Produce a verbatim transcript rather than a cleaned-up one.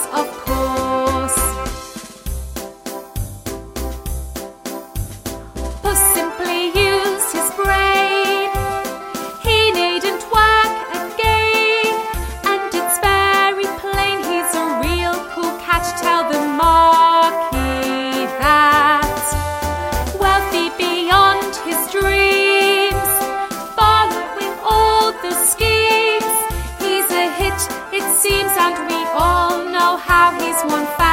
of course. Puss simply used his brain. He needn't work again, and it's very plain he's a real cool cat. Tell the Marquis that, wealthy beyond his dreams, following all the schemes, he's a hit, it seems, and we all know how he's won fans.